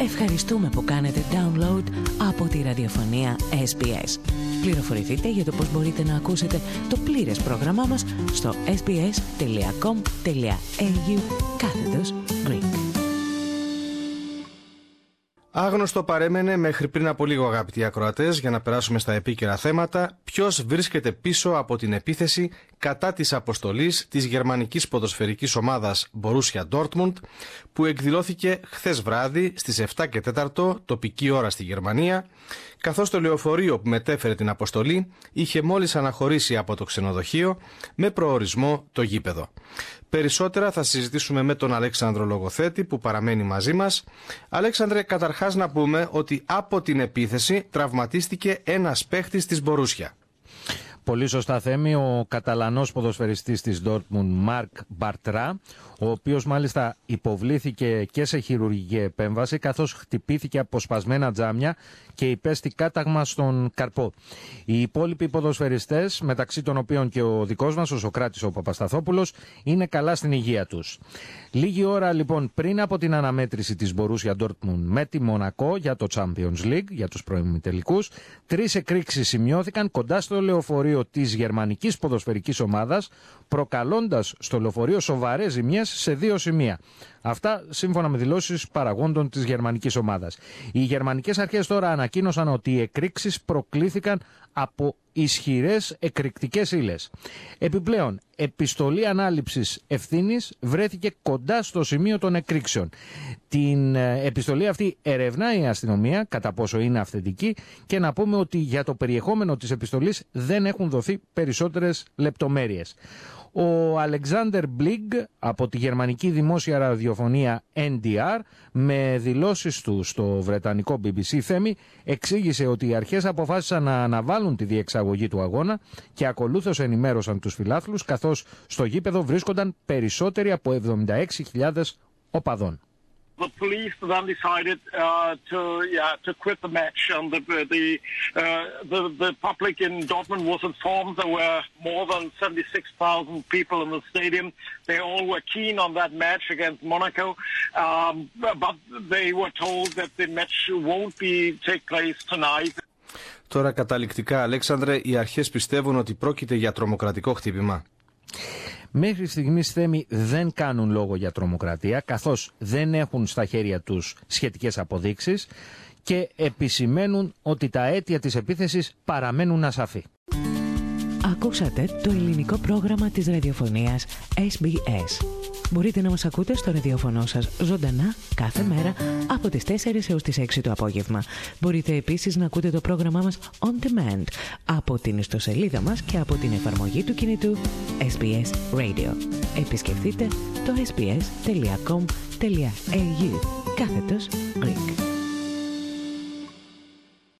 Ευχαριστούμε που κάνετε download από τη ραδιοφωνία SBS. Πληροφορηθείτε για το πώς μπορείτε να ακούσετε το πλήρες πρόγραμμά μας στο sbs.com.au/Greek. Άγνωστο παρέμενε μέχρι πριν από λίγο, αγαπητοί ακροατές, για να περάσουμε στα επίκαιρα θέματα, ποιος βρίσκεται πίσω από την επίθεση κατά της αποστολής της γερμανικής ποδοσφαιρικής ομάδας Borussia Dortmund, που εκδηλώθηκε χθες βράδυ στις 7 και 4 τοπική ώρα στη Γερμανία, καθώς το λεωφορείο που μετέφερε την αποστολή είχε μόλις αναχωρήσει από το ξενοδοχείο με προορισμό το γήπεδο. Περισσότερα θα συζητήσουμε με τον Αλέξανδρο Λογοθέτη, που παραμένει μαζί μας. Αλέξανδρε, καταρχάς να πούμε ότι από την επίθεση τραυματίστηκε ένας παίχτης της Μπορούσια. Πολύ σωστά, Θέμη, ο Καταλανός ποδοσφαιριστής της Dortmund, Μάρκ Μπαρτρά, ο οποίος μάλιστα υποβλήθηκε και σε χειρουργική επέμβαση, καθώς χτυπήθηκε από σπασμένα τζάμια και υπέστη κάταγμα στον καρπό. Οι υπόλοιποι ποδοσφαιριστές, μεταξύ των οποίων και ο δικός μας, ο Σωκράτης ο Παπασταθόπουλος, είναι καλά στην υγεία τους. Λίγη ώρα λοιπόν πριν από την αναμέτρηση της Borussia Dortmund με τη Μονακό για το Champions League, για τους προημιτελικούς, 3 εκρήξεις σημειώθηκαν κοντά στο λεωφορείο της γερμανικής ποδοσφαιρικής ομάδας, προκαλώντας στο λεωφορείο σοβαρές ζημιές σε 2 σημεία. Αυτά σύμφωνα με δηλώσεις παραγόντων της γερμανικής ομάδας. Οι γερμανικές αρχές τώρα ανακοίνωσαν ότι οι εκρήξεις προκλήθηκαν από ισχυρές εκρηκτικές ύλες. Επιπλέον, επιστολή ανάληψης ευθύνης βρέθηκε κοντά στο σημείο των εκρήξεων. Την επιστολή αυτή ερευνάει η αστυνομία, κατά πόσο είναι αυθεντική, και να πούμε ότι για το περιεχόμενο της επιστολής δεν έχουν δοθεί περισσότερες λεπτομέρειες. Ο Αλεξάντερ Μπλίγκ από τη γερμανική δημόσια ραδιοφωνία NDR, με δηλώσεις του στο βρετανικό BBC Θέμη, εξήγησε ότι οι αρχές αποφάσισαν να αναβάλουν τη διεξαγωγή του αγώνα και ακολούθως ενημέρωσαν τους φιλάθλους, καθώς στο γήπεδο βρίσκονταν περισσότεροι από 76.000 οπαδών. The police then decided to quit the match, and the public in Dortmund was informed there were more than 76,000 people in the stadium. They all were keen on that match against Monaco, but they were told that the match won't take place tonight. Τώρα καταληκτικά, Αλέξανδρε, οι αρχές πιστεύουν ότι πρόκειται για τρομοκρατικό χτύπημα. Μέχρι στιγμής, Θέμη, δεν κάνουν λόγο για τρομοκρατία, καθώς δεν έχουν στα χέρια τους σχετικές αποδείξεις και επισημαίνουν ότι τα αίτια της επίθεσης παραμένουν ασαφή. Ακούσατε το ελληνικό πρόγραμμα της ραδιοφωνίας SBS. Μπορείτε να μας ακούτε στο ραδιοφωνό σας ζωντανά κάθε μέρα από τις 4 έως τις 6 το απόγευμα. Μπορείτε επίσης να ακούτε το πρόγραμμά μας on demand από την ιστοσελίδα μας και από την εφαρμογή του κινητού SBS Radio. Επισκεφτείτε το sbs.com.au/Greek.